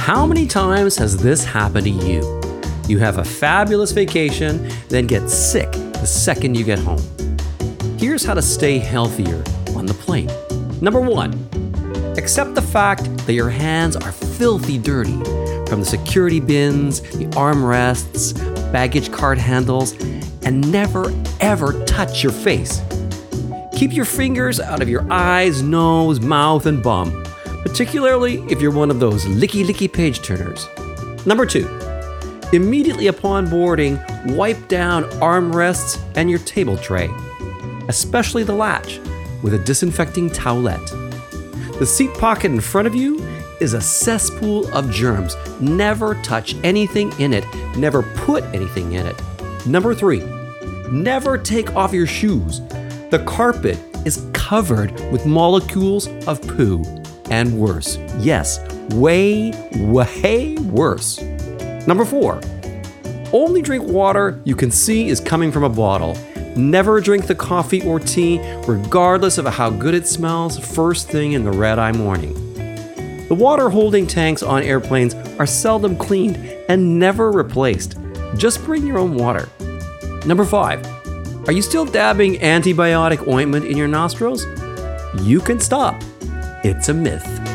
How many times has this happened to you? You have a fabulous vacation, then get sick the second you get home. Here's how to stay healthier on the plane. Number 1, accept the fact that your hands are filthy dirty from the security bins, the armrests, baggage card handles, and never ever touch your face. Keep your fingers out of your eyes, nose, mouth, and bum, particularly if you're one of those licky page turners. Number 2, immediately upon boarding, wipe down armrests and your table tray, especially the latch, with a disinfecting towelette. The seat pocket in front of you is a cesspool of germs. Never touch anything in it. Never put anything in it. Number 3, never take off your shoes. The carpet is covered with molecules of poo, and worse. Yes, way worse. Number 4, only drink water you can see is coming from a bottle. Never drink the coffee or tea, regardless of how good it smells, first thing in the red-eye morning. The water holding tanks on airplanes are seldom cleaned and never replaced. Just bring your own water. Number 5, are you still dabbing antibiotic ointment in your nostrils? You can stop. It's a myth.